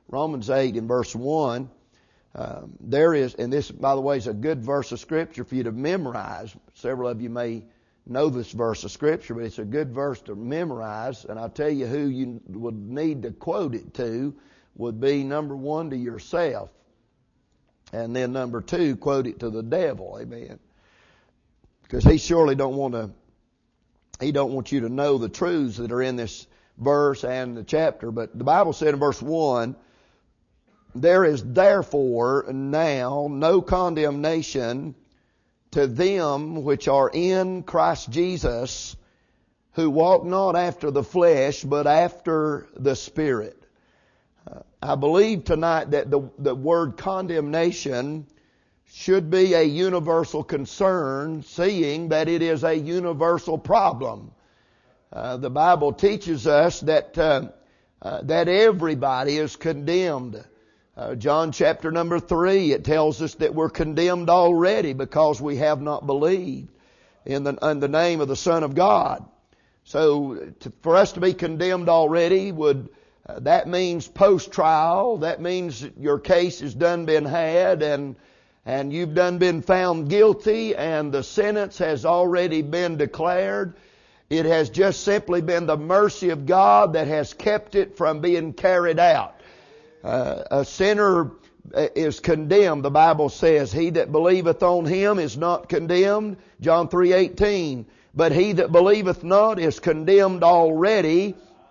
Romans 8 in verse 1, there is, and this, by the way, is a good verse of Scripture for you to memorize. Several of you may know this verse of Scripture, but it's a good verse to memorize. And I'll tell you who you would need to quote it to would be, number one, to yourself. And then number two, quote it to the devil. Amen. Because he surely don't want you to know the truths that are in this verse and the chapter. But the Bible said in verse 1, there is therefore now no condemnation to them which are in Christ Jesus, who walk not after the flesh, but after the Spirit. I believe tonight that the word condemnation should be a universal concern, seeing that it is a universal problem. The Bible teaches us that everybody is condemned. John chapter number 3, it tells us that we're condemned already because we have not believed in the name of the Son of God. So for us to be condemned already that means post-trial. That means your case has done been had and you've done been found guilty and the sentence has already been declared. It has just simply been the mercy of God that has kept it from being carried out. A sinner is condemned. The Bible says, he that believeth on Him is not condemned. John 3:18. But he that believeth not is condemned already,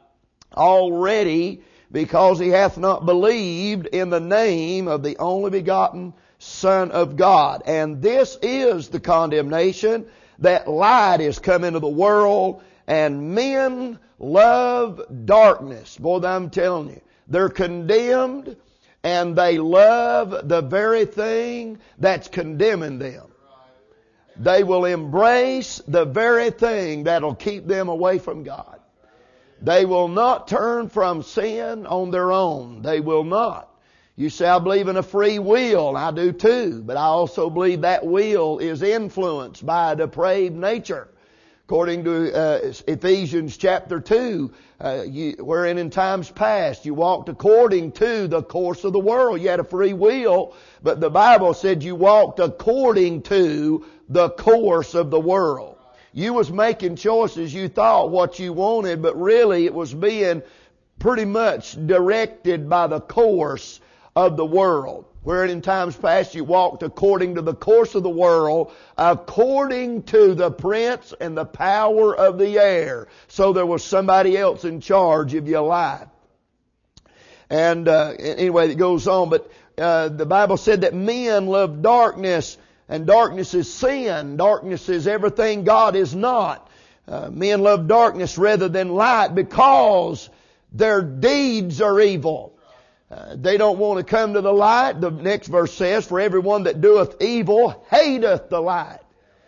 because he hath not believed in the name of the only begotten Son of God. And this is the condemnation, that light is come into the world, and men love darkness. Boy, I'm telling you, they're condemned, and they love the very thing that's condemning them. They will embrace the very thing that'll keep them away from God. They will not turn from sin on their own. They will not. You say, I believe in a free will. I do too. But I also believe that will is influenced by a depraved nature. According to Ephesians chapter 2, wherein in times past you walked according to the course of the world. You had a free will, but the Bible said you walked according to the course of the world. You was making choices you thought what you wanted, but really it was being pretty much directed by the course of the world. Wherein in times past you walked according to the course of the world, according to the prince and the power of the air. So there was somebody else in charge of your life. And anyway, it goes on. But the Bible said that men love darkness, and darkness is sin. Darkness is everything God is not. Men love darkness rather than light because their deeds are evil. They don't want to come to the light. The next verse says, for everyone that doeth evil hateth the light.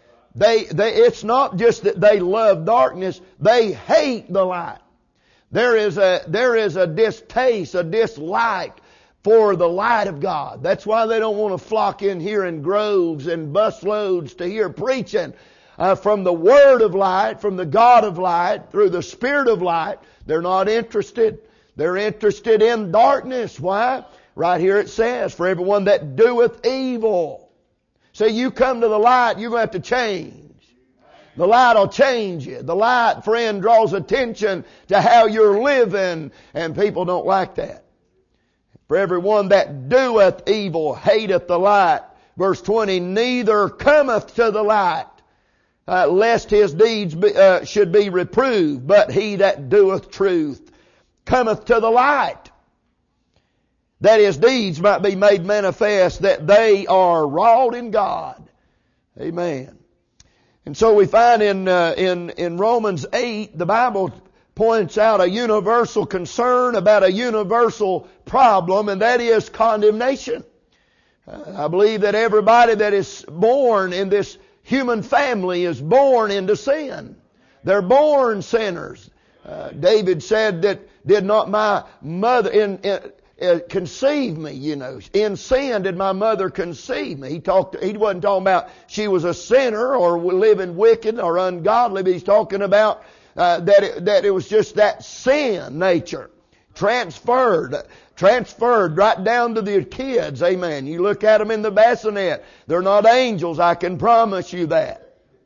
It's not just that they love darkness, they hate the light. There is a distaste, a dislike for the light of God. That's why they don't want to flock in here in groves and busloads to hear preaching from the Word of light, from the God of light, through the Spirit of light. They're not interested. They're interested in darkness. Why? Right here it says, for everyone that doeth evil. So you come to the light, you're going to have to change. The light will change you. The light, friend, draws attention to how you're living, and people don't like that. For everyone that doeth evil hateth the light. Verse 20, neither cometh to the light, lest his deeds should be reproved, but he that doeth truth cometh to the light, that his deeds might be made manifest, that they are wrought in God. Amen. And so we find in Romans 8, the Bible points out a universal concern about a universal problem, and that is condemnation. I believe that everybody that is born in this human family is born into sin. They're born sinners. David said that, did not my mother conceive me, in sin did my mother conceive me. He wasn't talking about she was a sinner or living wicked or ungodly, but he's talking about that it was just that sin nature transferred. Transferred right down to the kids. Amen. You look at them in the bassinet. They're not angels. I can promise you that.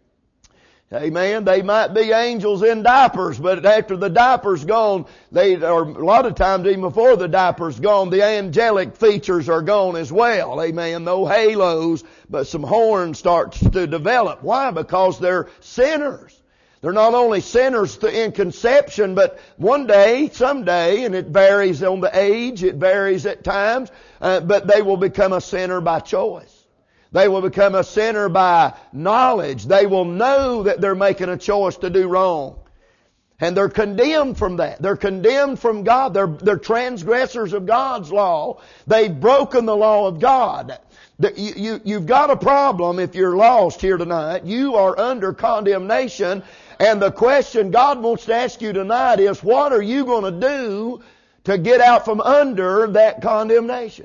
Amen. They might be angels in diapers, but after the diaper's gone, or a lot of times even before the diaper's gone, the angelic features are gone as well. Amen. No halos, but some horn starts to develop. Why? Because they're sinners. They're not only sinners in conception, but one day, someday, and it varies on the age, it varies at times, but they will become a sinner by choice. They will become a sinner by knowledge. They will know that they're making a choice to do wrong. And they're condemned from that. They're condemned from God. They're transgressors of God's law. They've broken the law of God. You've got a problem if you're lost here tonight. You are under condemnation. And the question God wants to ask you tonight is, what are you going to do to get out from under that condemnation?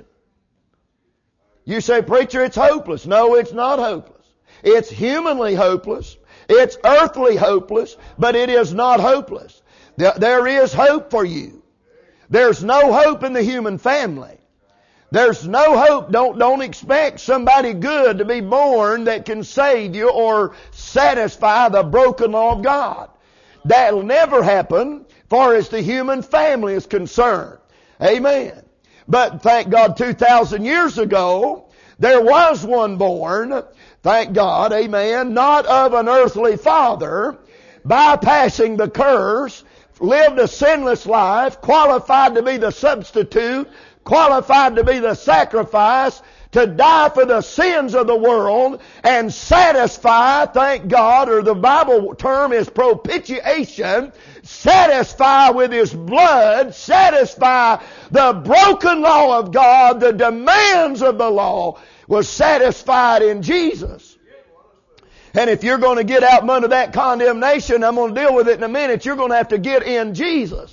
You say, preacher, it's hopeless. No, it's not hopeless. It's humanly hopeless. It's earthly hopeless, but it is not hopeless. There is hope for you. There's no hope in the human family. There's no hope. Don't expect somebody good to be born that can save you or satisfy the broken law of God. That'll never happen as far as the human family is concerned. Amen. But thank God 2,000 years ago, there was one born, thank God, amen, not of an earthly father, bypassing the curse, lived a sinless life, qualified to be the substitute, qualified to be the sacrifice, to die for the sins of the world and satisfy, thank God, or the Bible term is propitiation, satisfy with His blood, satisfy the broken law of God, the demands of the law, was satisfied in Jesus. And if you're going to get out from under that condemnation, I'm going to deal with it in a minute, you're going to have to get in Jesus.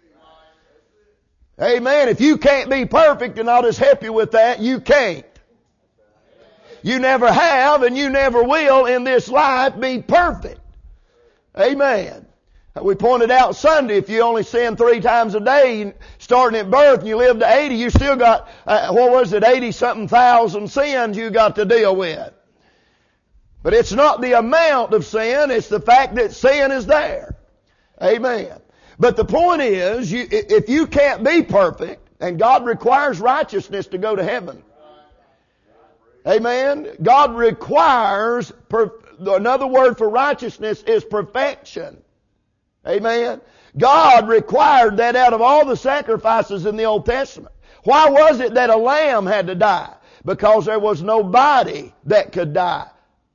Amen. If you can't be perfect, and I'll just help you with that, you can't. You never have and you never will in this life be perfect. Amen. We pointed out Sunday, if you only sin 3 times a day, starting at birth, and you live to 80, you still got, 80-something thousand sins you got to deal with. But it's not the amount of sin, it's the fact that sin is there. Amen. But the point is, if you can't be perfect, and God requires righteousness to go to heaven. Amen. God requires, another word for righteousness is perfection. Amen. God required that out of all the sacrifices in the Old Testament. Why was it that a lamb had to die? Because there was nobody that could die.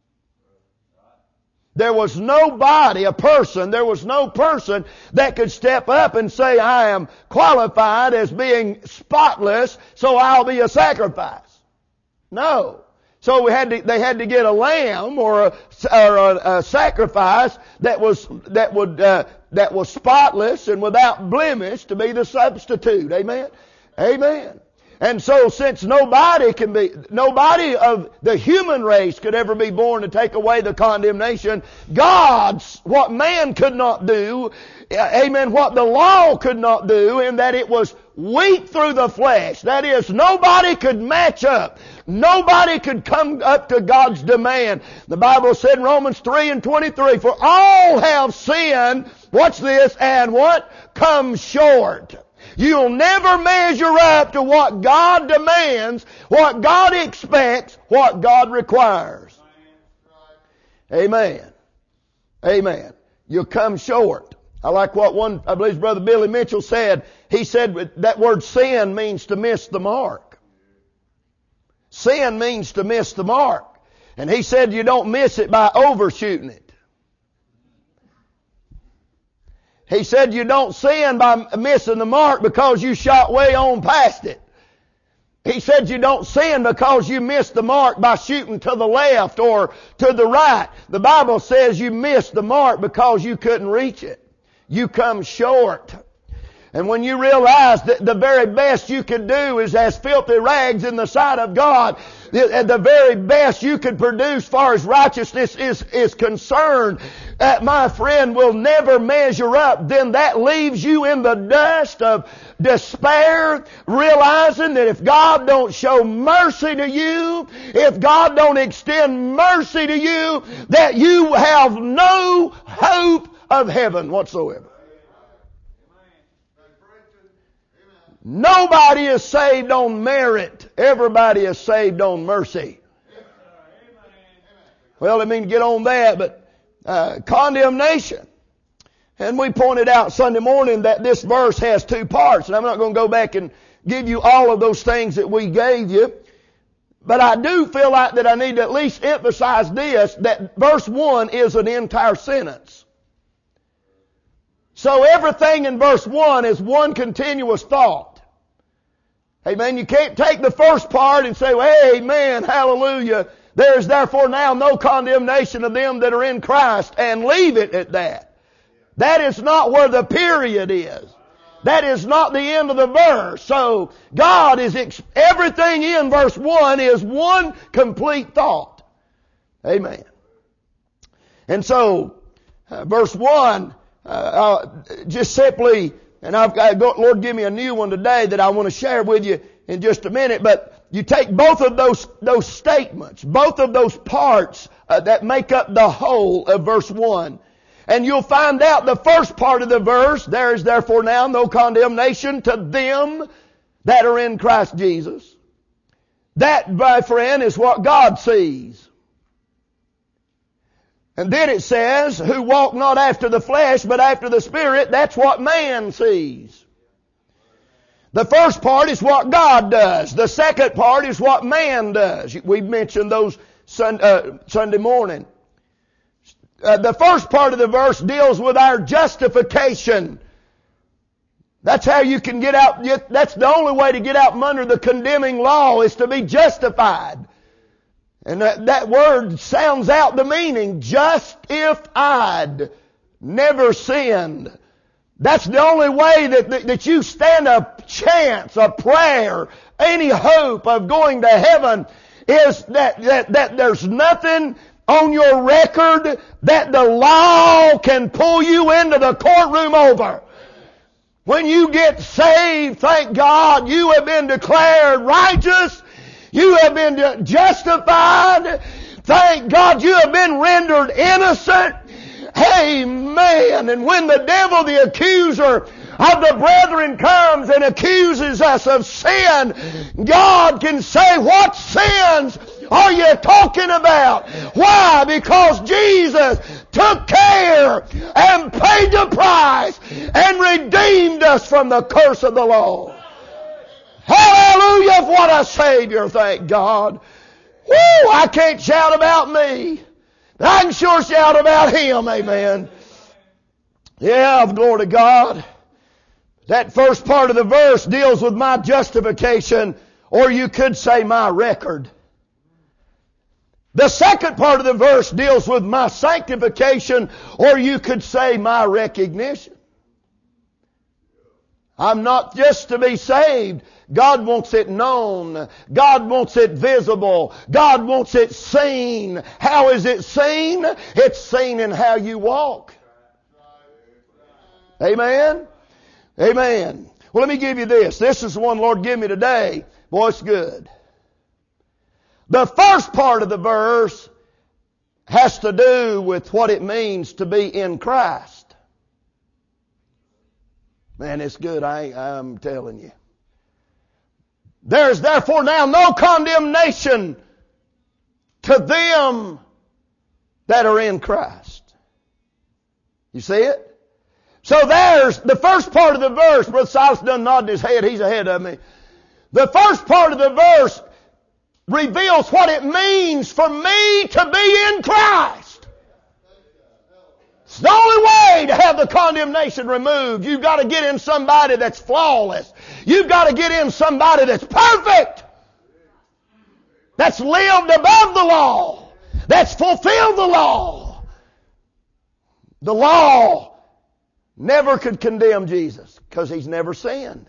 There was nobody, there was no person that could step up and say, I am qualified as being spotless, so I'll be a sacrifice. No. So they had to get a lamb or a sacrifice that was spotless and without blemish to be the substitute. Amen. Amen. And so since nobody of the human race could ever be born to take away the condemnation, what man could not do, amen, what the law could not do, in that it was weak through the flesh. That is, nobody could match up. Nobody could come up to God's demand. The Bible said in Romans 3:23, for all have sinned, watch this, and what? Come short. You'll never measure up to what God demands, what God expects, what God requires. Amen. Amen. You'll come short. I like what I believe Brother Billy Mitchell said. He said that word sin means to miss the mark. Sin means to miss the mark. And he said you don't miss it by overshooting it. He said you don't sin by missing the mark because you shot way on past it. He said you don't sin because you missed the mark by shooting to the left or to the right. The Bible says you missed the mark because you couldn't reach it. You come short. And when you realize that the very best you could do is as filthy rags in the sight of God, the very best you could produce as far as righteousness is concerned, my friend, will never measure up, then that leaves you in the dust of despair, realizing that if God don't show mercy to you, if God don't extend mercy to you, that you have no hope of heaven whatsoever. Nobody is saved on merit. Everybody is saved on mercy. Well, I mean, get on that, but condemnation. And we pointed out Sunday morning that this verse has two parts, and I'm not going to go back and give you all of those things that we gave you. But I do feel like that I need to at least emphasize this, that verse 1 is an entire sentence. So everything in verse 1 is one continuous thought. Amen. You can't take the first part and say, well, amen, hallelujah. There is therefore now no condemnation of them that are in Christ, and leave it at that. That is not where the period is. That is not the end of the verse. So God is, everything in verse 1 is one complete thought. Amen. And so, verse 1, just simply, and I've got, Lord, give me a new one today that I want to share with you in just a minute. But you take both of those statements, both of those parts that make up the whole of verse 1. And you'll find out the first part of the verse, there is therefore now no condemnation to them that are in Christ Jesus. That, my friend, is what God sees. And then it says, who walk not after the flesh, but after the Spirit. That's what man sees. The first part is what God does. The second part is what man does. We mentioned those Sunday morning. The first part of the verse deals with our justification. That's how you can get out. That's the only way to get out from under the condemning law, is to be justified. And that word sounds out the meaning. Justified. Never sinned. That's the only way that you stand a chance, a prayer, any hope of going to heaven, is that there's nothing on your record that the law can pull you into the courtroom over. When you get saved, thank God, you have been declared righteous. You have been justified. Thank God you have been rendered innocent. Amen. And when the devil, the accuser of the brethren, comes and accuses us of sin, God can say, what sins are you talking about? Why? Because Jesus took care and paid the price and redeemed us from the curse of the law. Hallelujah, what a Savior, thank God. Woo, I can't shout about me, but I can sure shout about Him, amen. Yeah, glory to God. That first part of the verse deals with my justification, or you could say my record. The second part of the verse deals with my sanctification, or you could say my recognition. I'm not just to be saved. God wants it known. God wants it visible. God wants it seen. How is it seen? It's seen in how you walk. Amen? Amen. Well, let me give you this. This is the one the Lord gave me today. Boy, it's good. The first part of the verse has to do with what it means to be in Christ. Man, it's good. I'm telling you. There is therefore now no condemnation to them that are in Christ. You see it? So there's the first part of the verse. Brother Silas done nodded his head. He's ahead of me. The first part of the verse reveals what it means for me to be in Christ. It's the only way to have the condemnation removed. You've got to get in somebody that's flawless. You've got to get in somebody that's perfect. That's lived above the law. That's fulfilled the law. The law never could condemn Jesus because He's never sinned.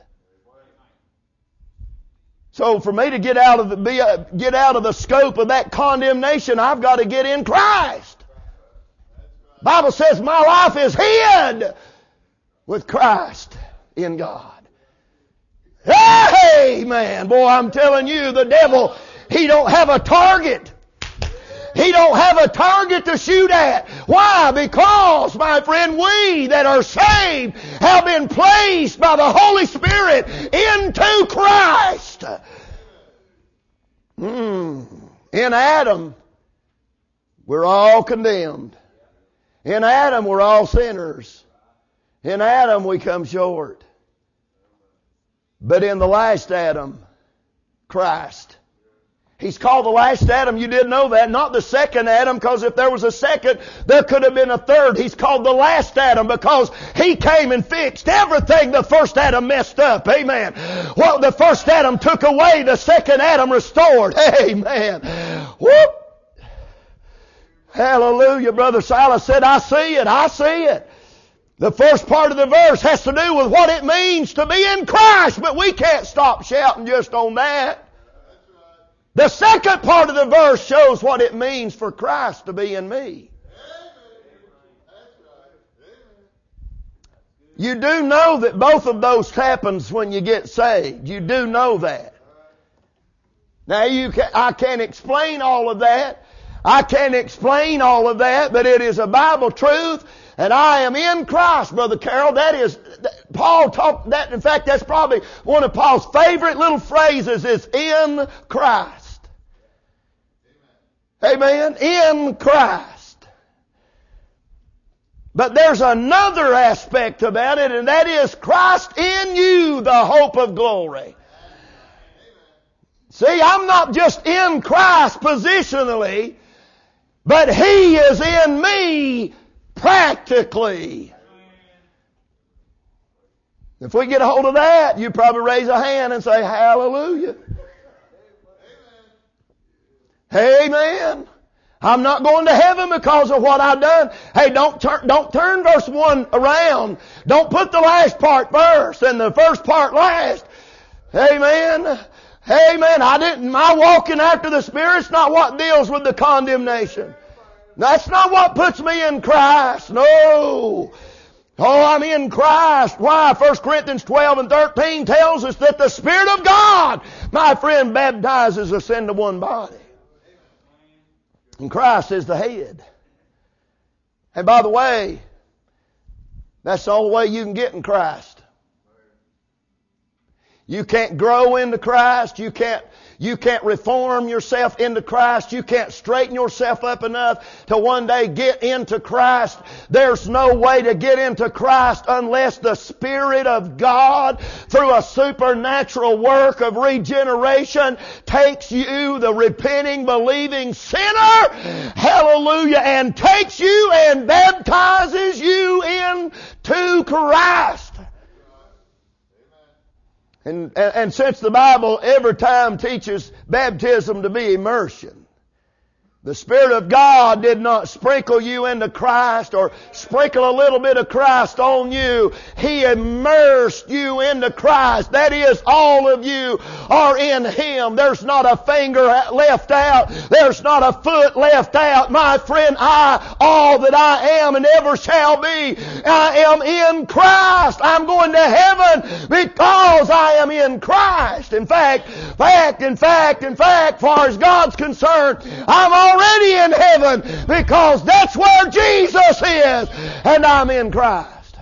So for me to get out of the scope of that condemnation, I've got to get in Christ. Bible says my life is hid with Christ in God. Amen. Boy, I'm telling you, the devil, he don't have a target. He don't have a target to shoot at. Why? Because, my friend, we that are saved have been placed by the Holy Spirit into Christ. In Adam, we're all condemned. In Adam, we're all sinners. In Adam, we come short. But in the last Adam, Christ. He's called the last Adam. You didn't know that. Not the second Adam, because if there was a second, there could have been a third. He's called the last Adam because he came and fixed everything the first Adam messed up. Amen. Well, the first Adam took away, the second Adam restored. Amen. Whoop. Hallelujah. Brother Silas said, I see it. I see it. The first part of the verse has to do with what it means to be in Christ, but we can't stop shouting just on that. The second part of the verse shows what it means for Christ to be in me. You do know that both of those happens when you get saved. You do know that. Now I can't explain all of that. I can't explain all of that, but it is a Bible truth. And I am in Christ, Brother Carroll. That is, Paul taught that. In fact, that's probably one of Paul's favorite little phrases is in Christ. Amen. In Christ. But there's another aspect about it, and that is Christ in you, the hope of glory. See, I'm not just in Christ positionally, but He is in me practically. If we get a hold of that, you probably raise a hand and say, hallelujah. Amen. I'm not going to heaven because of what I've done. Hey, don't turn verse 1 around. Don't put the last part first and the first part last. Amen. Amen. My walking after the Spirit's not what deals with the condemnation. That's not what puts me in Christ. No. Oh, I'm in Christ. Why? 1 Corinthians 12 and 13 tells us that the Spirit of God, my friend, baptizes us into one body. And Christ is the head. And by the way, that's the only way you can get in Christ. You can't grow into Christ. You can't reform yourself into Christ. You can't straighten yourself up enough to one day get into Christ. There's no way to get into Christ unless the Spirit of God, through a supernatural work of regeneration, takes you, the repenting, believing sinner, hallelujah, and takes you and baptizes you into Christ. And since the Bible every time teaches baptism to be immersion, the Spirit of God did not sprinkle you into Christ or sprinkle a little bit of Christ on you. He immersed you into Christ. That is, all of you are in Him. There's not a finger left out. There's not a foot left out. My friend, all that I am and ever shall be, I am in Christ. I'm going to heaven because I am in Christ. In fact, far as God's concerned, I'm already in heaven because that's where Jesus is, and I'm in Christ.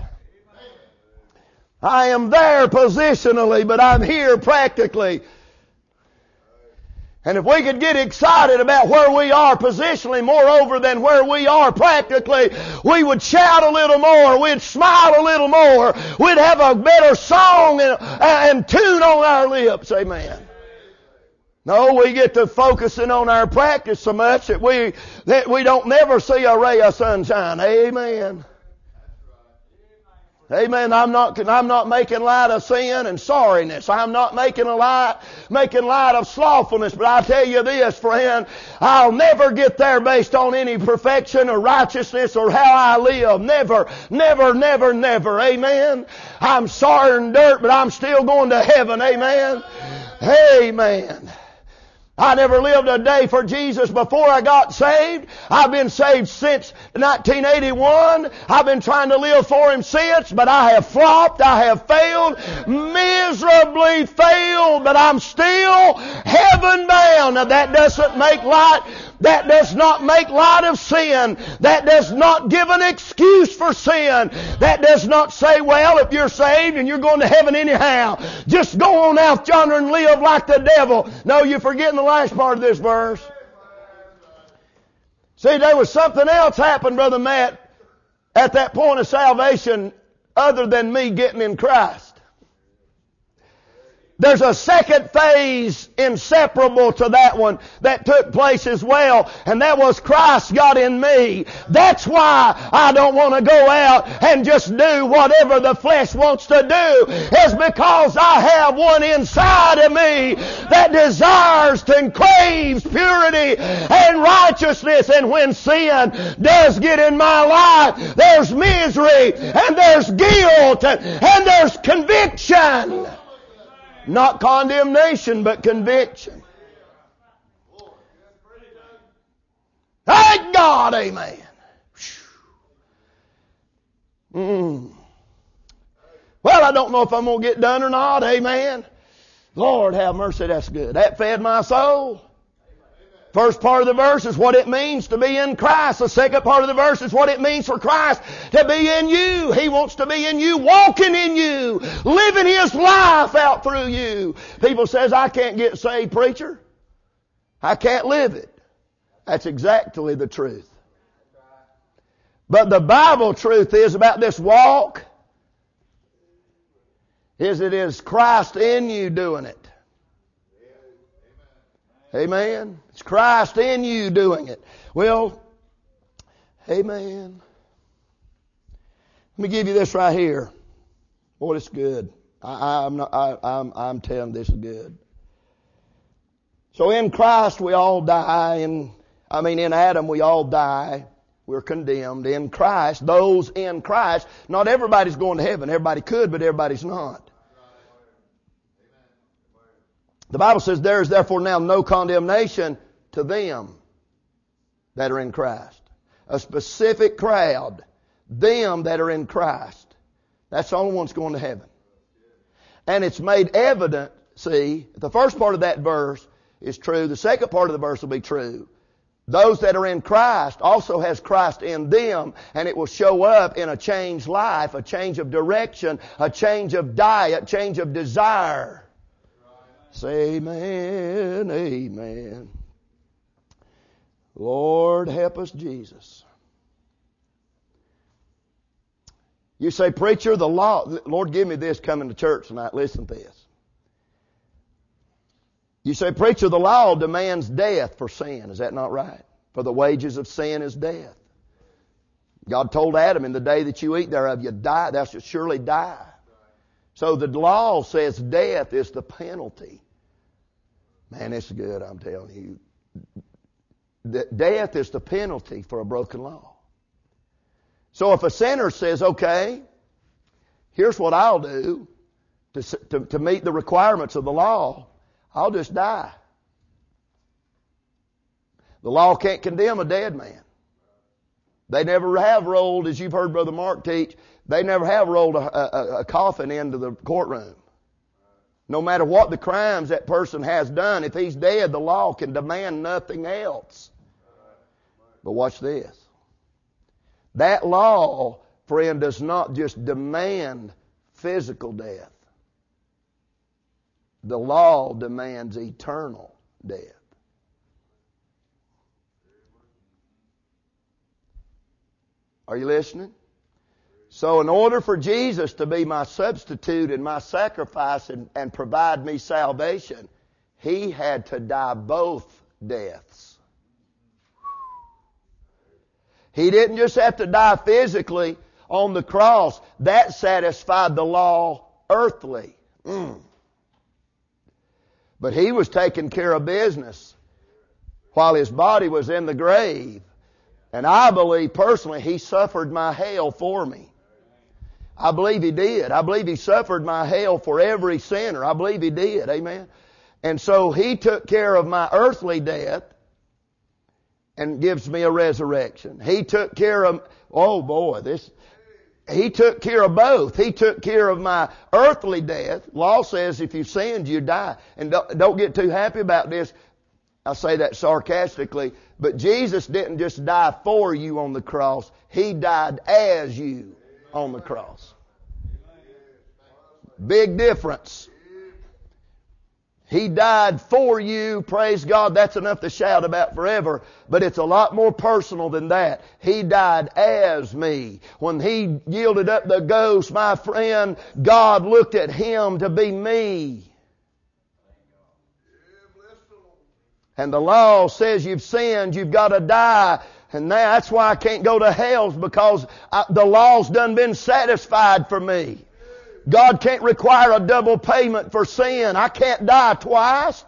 I am there positionally, but I'm here practically. And if we could get excited about where we are positionally, moreover than where we are practically, we would shout a little more, we'd smile a little more, we'd have a better song and tune on our lips. Amen. No, we get to focusing on our practice so much that we don't never see a ray of sunshine. Amen. Amen. I'm not making light of sin and sorriness. I'm not making light of slothfulness. But I tell you this, friend, I'll never get there based on any perfection or righteousness or how I live. Never, never, never, never. Amen. I'm sorry and dirt, but I'm still going to heaven. Amen. Amen. I never lived a day for Jesus before I got saved. I've been saved since 1981. I've been trying to live for Him since, but I have flopped. I have failed, miserably failed, but I'm still heaven bound. Now that doesn't make light. That does not make light of sin. That does not give an excuse for sin. That does not say, well, if you're saved and you're going to heaven anyhow, just go on out yonder and live like the devil. No, you're forgetting the last part of this verse. See, there was something else happened, Brother Matt, at that point of salvation other than me getting in Christ. There's a second phase inseparable to that one that took place as well, and that was Christ got in me. That's why I don't want to go out and just do whatever the flesh wants to do. It's because I have one inside of me that desires and craves purity and righteousness. And when sin does get in my life, there's misery and there's guilt and there's conviction. Not condemnation, but conviction. Thank God, amen. Well, I don't know if I'm going to get done or not, amen. Lord have mercy, that's good. That fed my soul. First part of the verse is what it means to be in Christ. The second part of the verse is what it means for Christ to be in you. He wants to be in you, walking in you, living His life out through you. People says, I can't get saved, preacher. I can't live it. That's exactly the truth. But the Bible truth is about this walk is it is Christ in you doing it. Amen. It's Christ in you doing it. Well, amen. Let me give you this right here. Boy, it's good. I'm telling you, this is good. So in Christ we all die, in Adam we all die. We're condemned. In Christ, those in Christ, not everybody's going to heaven. Everybody could, but everybody's not. The Bible says there is therefore now no condemnation to them that are in Christ. A specific crowd. Them that are in Christ. That's the only ones going to heaven. And it's made evident, see, the first part of that verse is true. The second part of the verse will be true. Those that are in Christ also has Christ in them, and it will show up in a changed life, a change of direction, a change of diet, change of desire. Say amen, amen. Lord, help us, Jesus. You say, preacher, the law, Lord, give me this coming to church tonight. Listen to this. You say, preacher, the law demands death for sin. Is that not right? For the wages of sin is death. God told Adam, in the day that you eat thereof, you die, thou shalt surely die. So the law says death is the penalty. Man, it's good, I'm telling you. Death is the penalty for a broken law. So if a sinner says, okay, here's what I'll do to meet the requirements of the law, I'll just die. The law can't condemn a dead man. They never have rolled, as you've heard Brother Mark teach, they never have rolled a coffin into the courtroom. No matter what the crimes that person has done, if he's dead, the law can demand nothing else. But watch this. That law, friend, does not just demand physical death. The law demands eternal death. Are you listening? So in order for Jesus to be my substitute and my sacrifice and provide me salvation, He had to die both deaths. He didn't just have to die physically on the cross. That satisfied the law earthly. But He was taking care of business while His body was in the grave. And I believe personally He suffered my hell for me. I believe He did. I believe He suffered my hell for every sinner. I believe He did. Amen. And so He took care of my earthly death and gives me a resurrection. He took care of, He took care of both. He took care of my earthly death. Law says if you sinned, you die. And don't get too happy about this. I say that sarcastically. But Jesus didn't just die for you on the cross. He died as you on the cross. Big difference. He died for you. Praise God. That's enough to shout about forever. But it's a lot more personal than that. He died as me. When He yielded up the ghost, my friend, God looked at Him to be me. And the law says you've sinned, you've got to die. And now that's why I can't go to hell, because the law's done been satisfied for me. God can't require a double payment for sin. I can't die twice.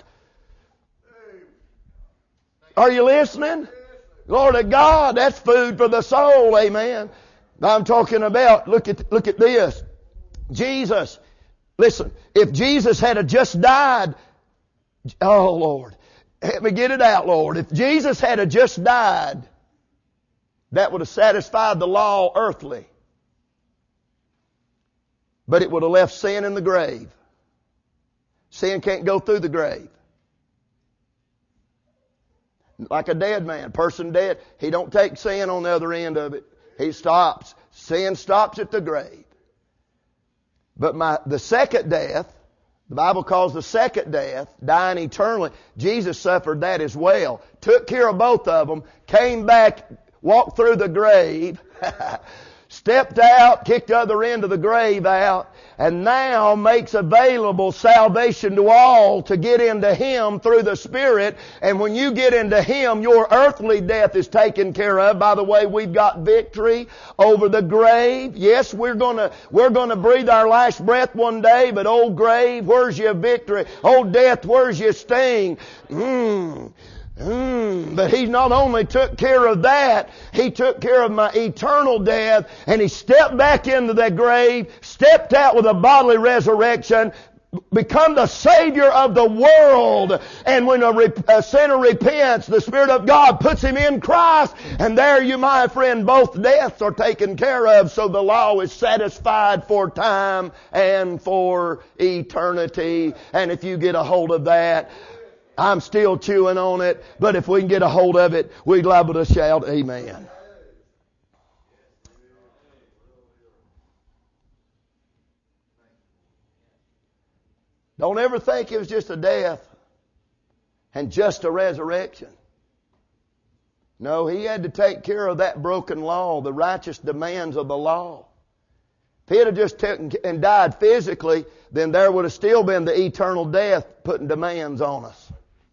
Are you listening? Glory to God, that's food for the soul, amen. I'm talking about, look at this. Jesus, listen, if Jesus had just died, oh Lord, help me get it out, Lord. If Jesus had just died, that would have satisfied the law earthly. But it would have left sin in the grave. Sin can't go through the grave. Like a dead man, person dead, he don't take sin on the other end of it. He stops. Sin stops at the grave. But the second death, the Bible calls the second death, dying eternally. Jesus suffered that as well. Took care of both of them. Came back, walked through the grave. Stepped out, kicked the other end of the grave out, and now makes available salvation to all to get into Him through the Spirit. And when you get into Him, your earthly death is taken care of. By the way, we've got victory over the grave. Yes, we're gonna breathe our last breath one day, but old grave, where's your victory? Old death, where's your sting? But He not only took care of that, He took care of my eternal death, and He stepped back into that grave, stepped out with a bodily resurrection, become the Savior of the world. And when a sinner repents, the Spirit of God puts him in Christ, and there you, my friend, both deaths are taken care of, so the law is satisfied for time and for eternity. And if you get a hold of that, I'm still chewing on it, but if we can get a hold of it, we're liable to shout amen. Don't ever think it was just a death and just a resurrection. No, He had to take care of that broken law, the righteous demands of the law. If He'd have just taken and died physically, then there would have still been the eternal death putting demands on us.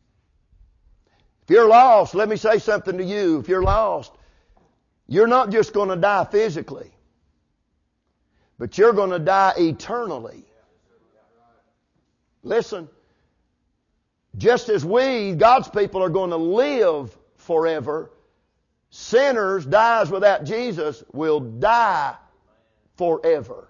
If you're lost, let me say something to you. If you're lost, you're not just going to die physically, but you're going to die eternally. Listen, just as we, God's people, are going to live forever, sinners, dies without Jesus, will die forever.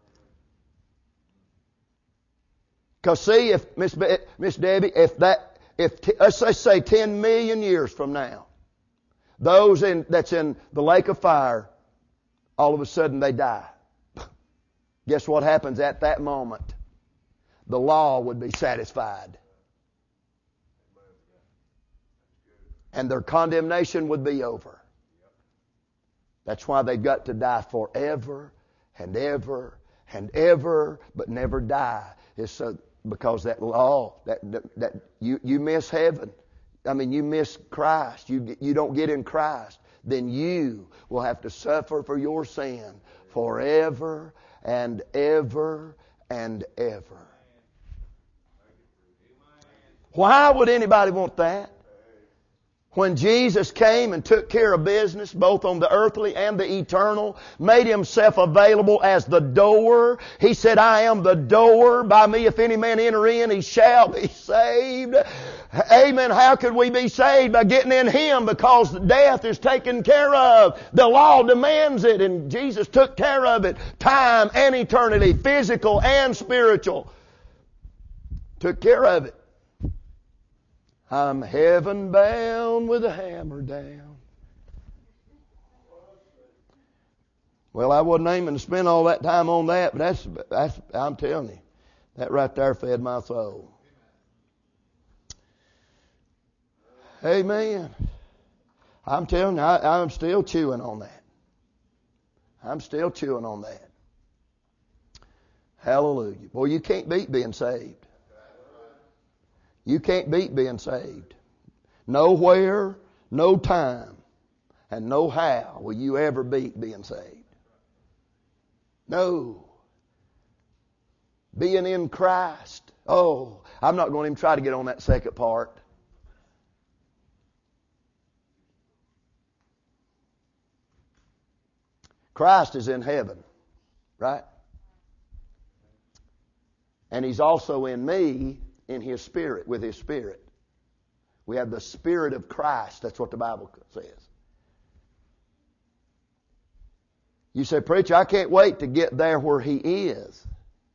Because see, if Miss Debbie, if let's say 10 million years from now, that's in the lake of fire, all of a sudden they die. Guess what happens at that moment? The law would be satisfied. And their condemnation would be over. That's why they've got to die forever and ever and ever, but never die. It's so, because that law, that you miss heaven. I mean, you miss Christ. You don't get in Christ. Then you will have to suffer for your sin forever and ever and ever. Why would anybody want that? When Jesus came and took care of business, both on the earthly and the eternal, made Himself available as the door. He said, I am the door. By me, if any man enter in, he shall be saved. Amen. How could we be saved? By getting in Him, because death is taken care of. The law demands it, and Jesus took care of it. Time and eternity, physical and spiritual. Took care of it. I'm heaven bound with a hammer down. Well, I wasn't aiming to spend all that time on that, but that's I'm telling you, that right there fed my soul. Amen. I'm telling you, I'm still chewing on that. I'm still chewing on that. Hallelujah. Boy, you can't beat being saved. You can't beat being saved. Nowhere, no time, and no how will you ever beat being saved. No. Being in Christ. Oh, I'm not going to even try to get on that second part. Christ is in heaven, right? And He's also in me, in His Spirit, with His Spirit. We have the Spirit of Christ. That's what the Bible says. You say, preacher, I can't wait to get there where He is.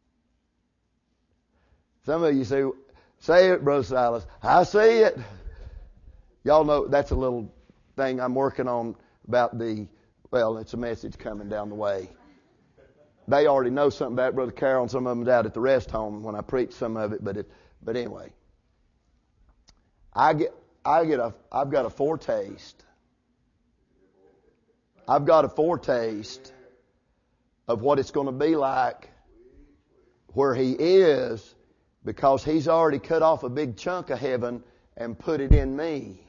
Some of you say it, Brother Silas. I see it. Y'all know that's a little thing I'm working on about it's a message coming down the way. They already know something about it. Brother Carroll and some of them out at the rest home when I preach some of it. But anyway, I've got a foretaste. I've got a foretaste of what it's going to be like where He is, because He's already cut off a big chunk of heaven and put it in me.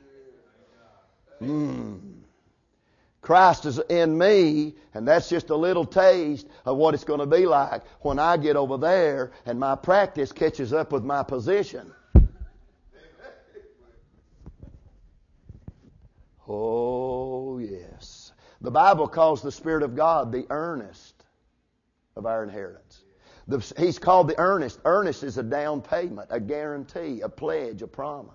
Christ is in me, and that's just a little taste of what it's going to be like when I get over there and my practice catches up with my position. Oh, yes. The Bible calls the Spirit of God the earnest of our inheritance. He's called the earnest. Earnest is a down payment, a guarantee, a pledge, a promise.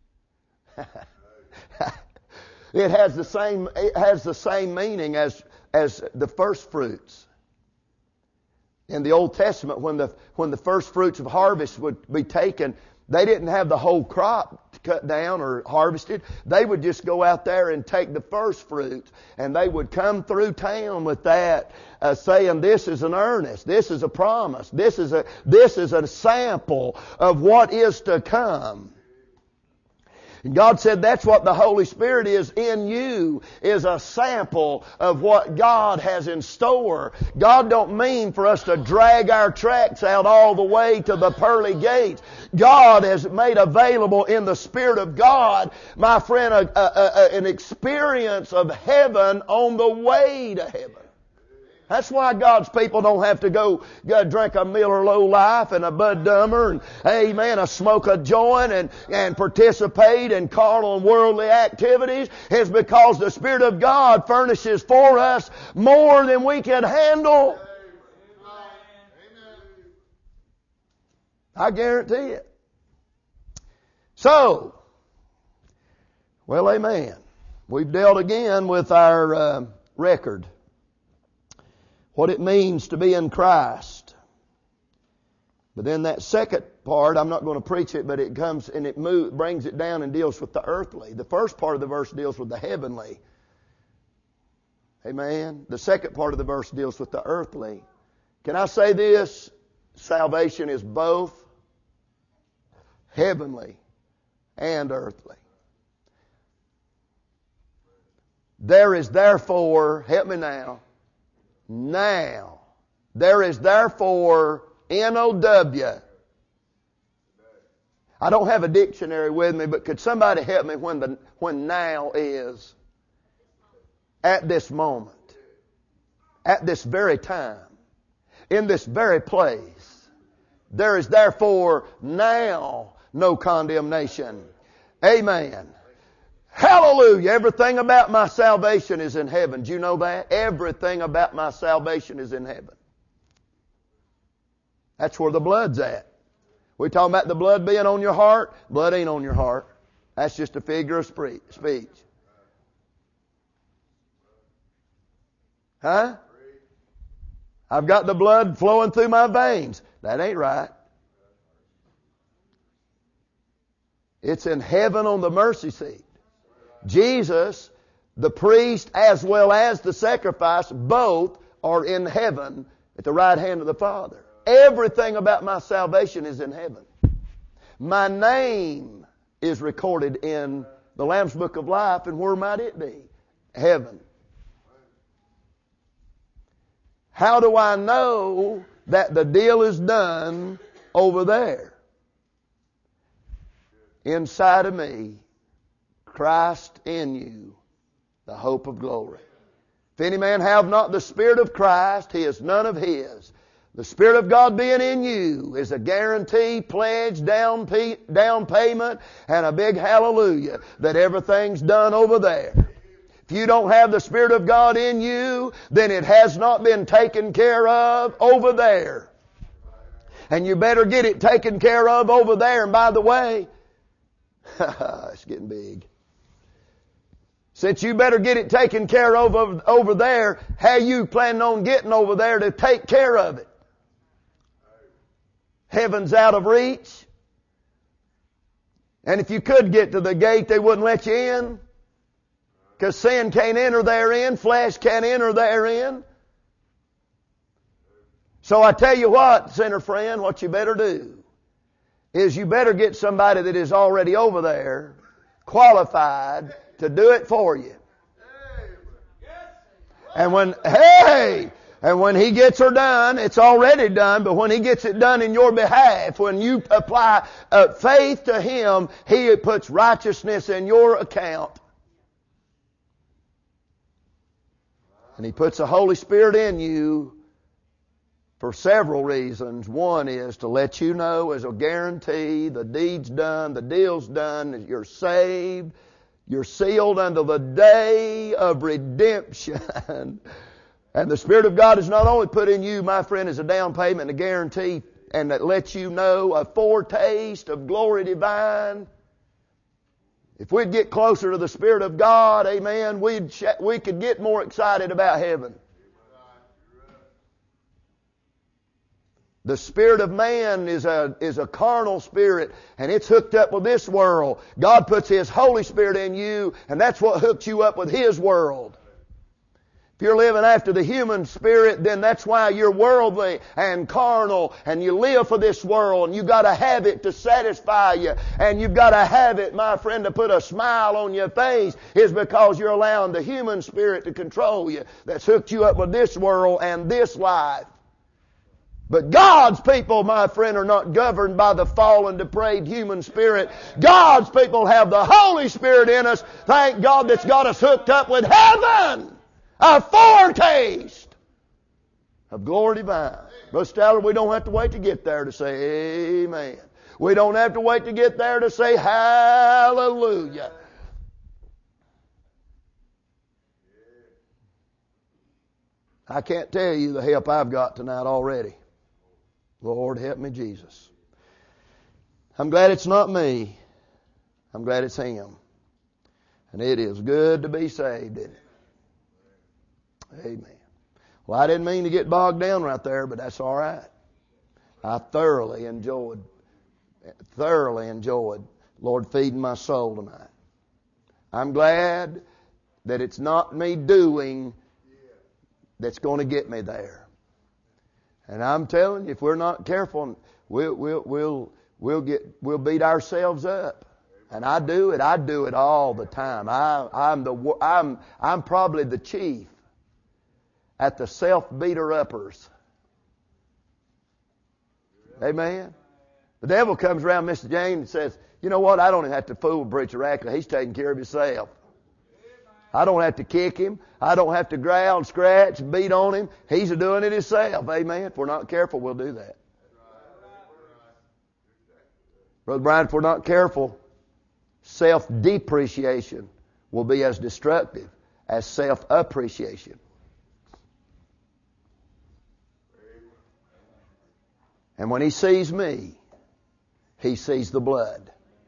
It has the same meaning as the first fruits. In the Old Testament, when the first fruits of harvest would be taken, they didn't have the whole crop cut down or harvested. They would just go out there and take the first fruits, and they would come through town with that, saying, "This is an earnest. This is a promise. This is a sample of what is to come." And God said that's what the Holy Spirit is in you, is a sample of what God has in store. God don't mean for us to drag our tracks out all the way to the pearly gates. God has made available in the Spirit of God, my friend, an experience of heaven on the way to heaven. That's why God's people don't have to go drink a Miller Low Life and a Bud Dummer and, amen, smoke a joint and participate in carnal and worldly activities. It's because the Spirit of God furnishes for us more than we can handle. I guarantee it. So, well, amen. We've dealt again with our record. What it means to be in Christ. But then that second part, I'm not going to preach it, but it comes and brings it down and deals with the earthly. The first part of the verse deals with the heavenly. Amen. The second part of the verse deals with the earthly. Can I say this? Salvation is both heavenly and earthly. There is therefore, help me now, there is therefore N-O-W. I don't have a dictionary with me, but could somebody help me when now is? At this moment. At this very time. In this very place. There is therefore now no condemnation. Amen. Hallelujah. Everything about my salvation is in heaven. Do you know that? Everything about my salvation is in heaven. That's where the blood's at. We talking about the blood being on your heart? Blood ain't on your heart. That's just a figure of speech. Huh? I've got the blood flowing through my veins. That ain't right. It's in heaven on the mercy seat. Jesus, the priest as well as the sacrifice, both are in heaven at the right hand of the Father. Everything about my salvation is in heaven. My name is recorded in the Lamb's Book of Life, and where might it be? Heaven. How do I know that the deal is done over there? Inside of me, Christ in you, the hope of glory. If any man have not the Spirit of Christ, he is none of his. The Spirit of God being in you is a guarantee, pledge, down payment, and a big hallelujah that everything's done over there. If you don't have the Spirit of God in you, then it has not been taken care of over there. And you better get it taken care of over there. And by the way, it's getting big. Since you better get it taken care of over there, how you planning on getting over there to take care of it? Heaven's out of reach. And if you could get to the gate, they wouldn't let you in. Because sin can't enter therein. Flesh can't enter therein. So I tell you what, sinner friend, what you better do is you better get somebody that is already over there, qualified to do it for you. And when he gets her done, it's already done, but when he gets it done in your behalf, when you apply faith to him, he puts righteousness in your account. And he puts the Holy Spirit in you for several reasons. One is to let you know as a guarantee the deed's done, the deal's done, that you're saved, you're sealed unto the day of redemption. And the Spirit of God is not only put in you, my friend, as a down payment and a guarantee, and that lets you know a foretaste of glory divine. If we'd get closer to the Spirit of God, amen, we could get more excited about heaven. The spirit of man is a carnal spirit, and it's hooked up with this world. God puts His Holy Spirit in you, and that's what hooks you up with His world. If you're living after the human spirit, then that's why you're worldly and carnal, and you live for this world, and you've got to have it to satisfy you, and you've got to have it, my friend, to put a smile on your face, is because you're allowing the human spirit to control you. That's hooked you up with this world and this life. But God's people, my friend, are not governed by the fallen, depraved human spirit. God's people have the Holy Spirit in us. Thank God, that's got us hooked up with heaven. A foretaste of glory divine. Brother Stallard, we don't have to wait to get there to say amen. We don't have to wait to get there to say hallelujah. I can't tell you the help I've got tonight already. Lord, help me, Jesus. I'm glad it's not me. I'm glad it's Him. And it is good to be saved, isn't it? Amen. Well, I didn't mean to get bogged down right there, but that's all right. I thoroughly enjoyed, Lord, feeding my soul tonight. I'm glad that it's not me doing that's going to get me there. And I'm telling you, if we're not careful, we'll beat ourselves up. And I do it all the time. I'm probably the chief at the self-beater-uppers. Amen. The devil comes around Mr. James and says, you know what, I don't even have to fool Preacher Rackley. He's taking care of himself. I don't have to kick him. I don't have to growl and scratch and beat on him. He's doing it himself. Amen. If we're not careful, we'll do that. Brother Brian, if we're not careful, self-depreciation will be as destructive as self-appreciation. And when he sees me, he sees the blood.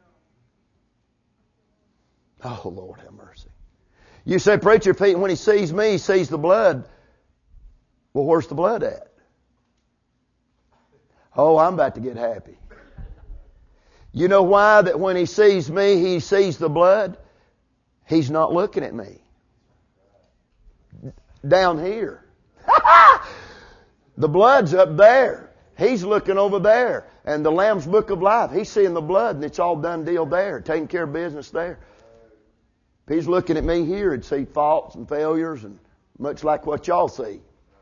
Oh, Lord, have mercy. You say, preacher, when he sees me, he sees the blood. Well, where's the blood at? Oh, I'm about to get happy. You know why? That when he sees me, he sees the blood. He's not looking at me. Down here. The blood's up there. He's looking over there. And the Lamb's Book of Life, he's seeing the blood, and it's all done deal there, taking care of business there. If he's looking at me here, he'd see faults and failures, and much like what y'all see.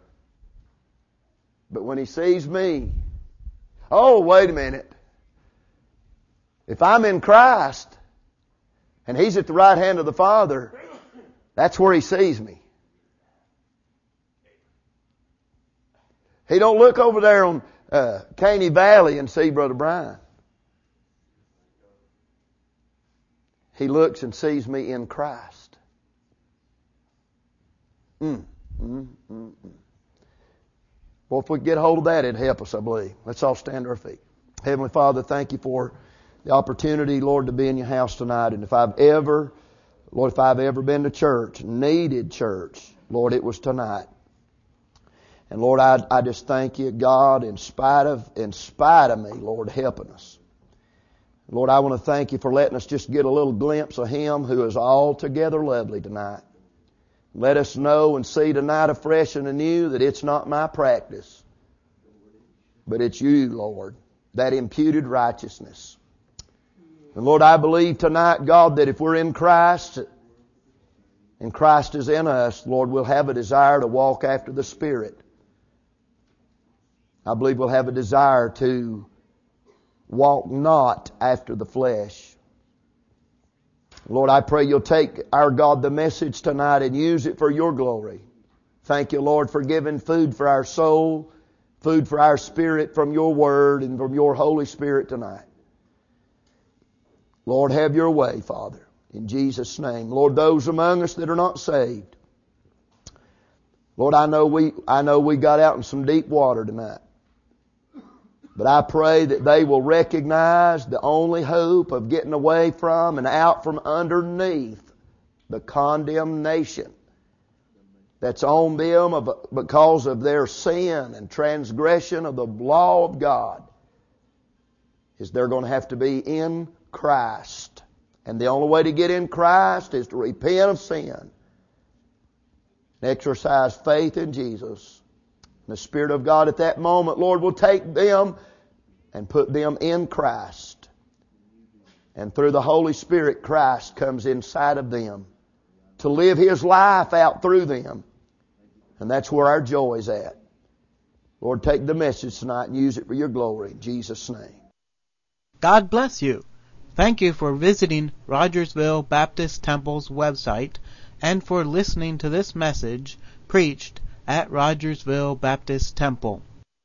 But when he sees me, oh, wait a minute. If I'm in Christ, and he's at the right hand of the Father, that's where he sees me. He don't look over there on Caney Valley and see Brother Brian. He looks and sees me in Christ. Well, if we get hold of that, it'd help us, I believe. Let's all stand to our feet. Heavenly Father, thank you for the opportunity, Lord, to be in your house tonight. And if I've ever been to church, needed church, Lord, it was tonight. And Lord, I just thank you, God, in spite of me, Lord, helping us. Lord, I want to thank you for letting us just get a little glimpse of Him who is altogether lovely tonight. Let us know and see tonight afresh and anew that it's not my practice, but it's you, Lord, that imputed righteousness. And Lord, I believe tonight, God, that if we're in Christ and Christ is in us, Lord, we'll have a desire to walk after the Spirit. I believe we'll have a desire to walk not after the flesh. Lord, I pray you'll take, our God, the message tonight and use it for your glory. Thank you, Lord, for giving food for our soul, food for our spirit from your word and from your Holy Spirit tonight. Lord, have your way, Father, in Jesus' name. Lord, those among us that are not saved, Lord, I know we got out in some deep water tonight. But I pray that they will recognize the only hope of getting away from and out from underneath the condemnation that's on them because of their sin and transgression of the law of God is they're going to have to be in Christ. And the only way to get in Christ is to repent of sin and exercise faith in Jesus. And the Spirit of God at that moment, Lord, will take them and put them in Christ. And through the Holy Spirit, Christ comes inside of them to live His life out through them. And that's where our joy is at. Lord, take the message tonight and use it for your glory. In Jesus' name. God bless you. Thank you for visiting Rogersville Baptist Temple's website and for listening to this message preached at Rogersville Baptist Temple.